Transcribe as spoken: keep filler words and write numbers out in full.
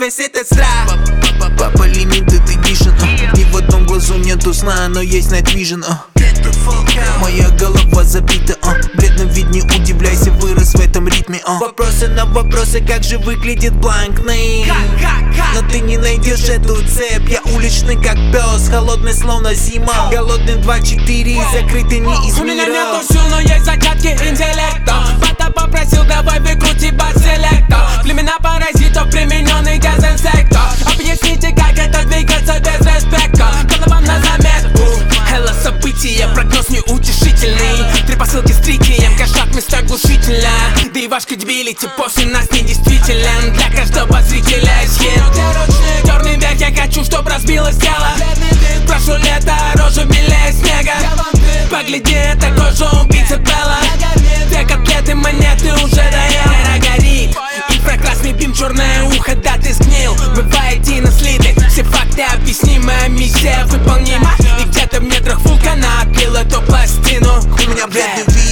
весь этот страх. Папа limited edition, uh. И в одном глазу нету сна, но есть night vision, uh. Моя голова забита, uh. бледно вид, не удивляйся, вырос в этом ритме, uh. Вопросы на вопросы, как же выглядит Blank Name. Но ты не найдешь эту цепь. Я уличный как пес, холодный словно зима. Голодный два четыре, закрытый не из мира. У меня нету сил, но есть зачатки интеллекта. Бата попросил, давай выкрути бас-селектор. Племена паразитов, примененный дезинсектор. Объясните, как это двигаться без респекта. Голова на заметку. Хелла события, прогноз неутешительный. Три посылки с тритием, кошак места глушительно. Да и ваш кредибилити после нас недействителен. Для каждого зрителя есть хит. Черный век, я хочу, чтоб разбилось тело. Прошу лето, рожа белее снега. Погляди, это кожа убийцы Белла. Две котлеты, монеты уже доела. Горит инфракрасный бим, черное ухо, да ты сгнил. Бывает и наследие, все факты объяснимы, миссия выполнима. И где-то в недрах вулкана отпил эту пластину. У меня бледный вид,